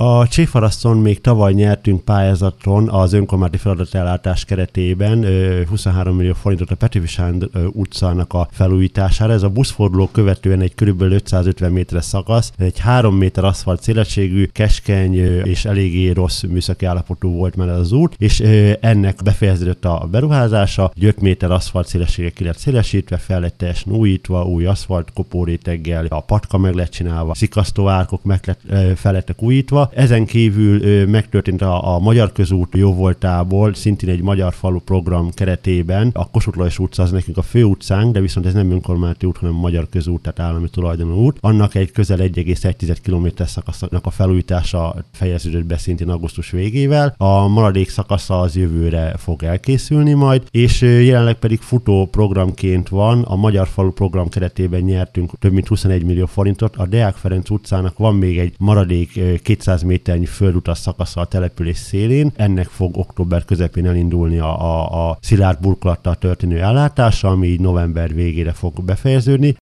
A Cséfaraszton még tavaly nyertünk pályázaton az önkormányzati feladatellátás keretében 23 millió forintot a Petőfi Sándor utcának a felújítására. Ez a buszforduló követően egy körülbelül 550 méteres szakasz, egy 3 méter aszfalt szélességű, keskeny és eléggé rossz műszaki állapotú volt már az út, és ennek befejeződött a beruházása, 5 méter aszfalt szélessége ki lett szélesítve, fel lett teljesen újítva, új aszfalt kopóréteggel, a patka meg lett csinálva, szikasztó árkok fel lettek újítva. Ezen kívül megtörtént a Magyar Közút jóvoltából, szintén egy magyar falu program keretében, a Kossuth Lajos utca az nekünk a főutcánk, de viszont ez nem önkormányzati út, hanem a Magyar Közút, tehát állami tulajdonú út. Annak egy közel 1,1 km szakasznak a felújítása fejeződött be szintén augusztus végével. A maradék szakasza az jövőre fog elkészülni majd, és jelenleg pedig futó programként van, a Magyar Falu program keretében nyertünk több mint 21 millió forintot, a Deák Ferenc utcának van még egy maradék 200 méternyi földutas szakasza a település szélén, ennek fog október közepén elindulni a szilárd burkolattal történő ellátása, ami így november végére fog befejeződni.